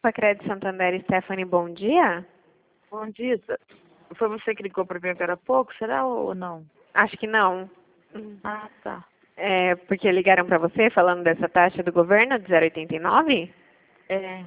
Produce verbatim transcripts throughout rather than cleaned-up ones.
Facred Santander, Stephanie, bom dia. Bom dia. Foi você que ligou para mim agora há pouco, será ou não? Acho que não. Ah, tá. É porque ligaram para você falando dessa taxa do governo de zero vírgula oitenta e nove? É.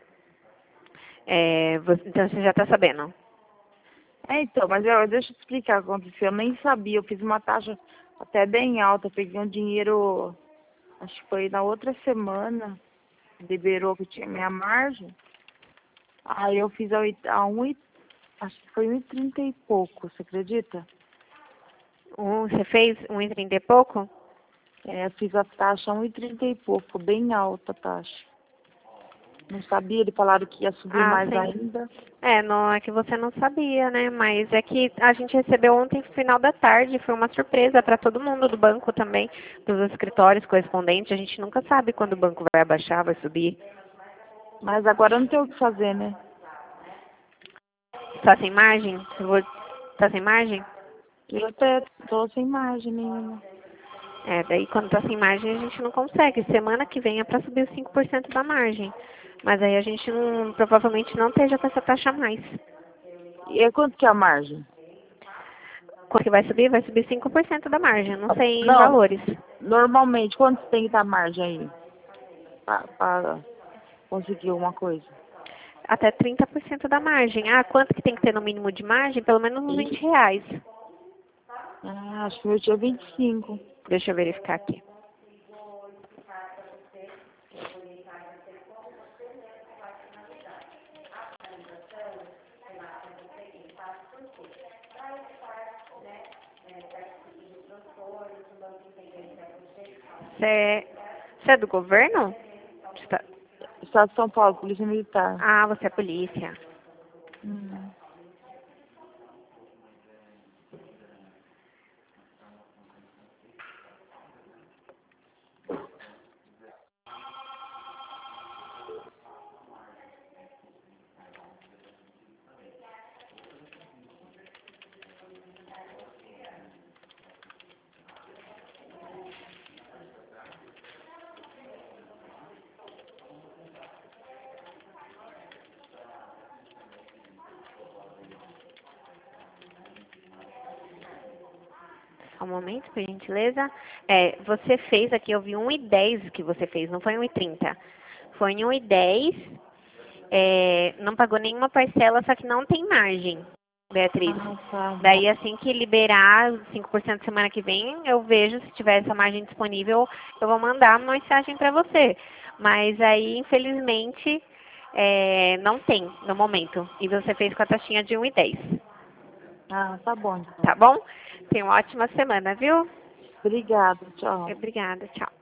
É, você, então você já está sabendo. É, então, mas eu, deixa eu te explicar o que aconteceu. Eu nem sabia, eu fiz uma taxa até bem alta, eu peguei um dinheiro, acho que foi na outra semana, liberou que tinha minha margem. Aí eu fiz a, oit- a um, e- acho que foi um e trinta e pouco, você acredita? Um, você fez um e trinta e pouco? É, eu fiz a taxa a um e trinta e pouco, bem alta a taxa. Não sabia, eles falaram que ia subir Ah, mais sim. ainda. É, não é que você não sabia, né? Mas é que a gente recebeu ontem, no final da tarde, foi uma surpresa para todo mundo do banco também, dos escritórios correspondentes. A gente nunca sabe quando o banco vai abaixar, vai subir. Mas agora não tem o que fazer, né? Está sem margem? Eu vou... Tá sem margem? Eu até tô sem margem nenhuma. É, daí quando tá sem margem a gente não consegue. Semana que vem é para subir os cinco por cento da margem. Mas aí a gente não, provavelmente não esteja com essa taxa a mais. E é quanto que é a margem? Quanto que vai subir? Vai subir cinco por cento da margem. Eu não sei em Não, valores. normalmente, quanto tem que estar a margem aí? Para conseguir uma coisa? Até trinta por cento da margem. Ah, quanto que tem que ter no mínimo de margem? Pelo menos uns vinte E, reais. ah, acho que eu tinha vinte e cinco. Deixa eu verificar aqui. Você é, você é do governo? Está- Estado de São Paulo, Polícia Militar. Ah, você é polícia. Hum. Só um momento, por gentileza. É, você fez aqui, eu vi um e dez que você fez, não foi um e trinta. Foi um e dez. É, não pagou nenhuma parcela, só que não tem margem, Beatriz. Ah, tá. Daí, assim que liberar os cinco por cento semana que vem, eu vejo se tiver essa margem disponível, eu vou mandar uma mensagem para você. Mas aí, infelizmente, é, não tem no momento. E você fez com a taxinha de um e dez. Ah, tá bom, Tá então. bom? Tenha uma ótima semana, viu? Obrigada, tchau. Obrigada, tchau.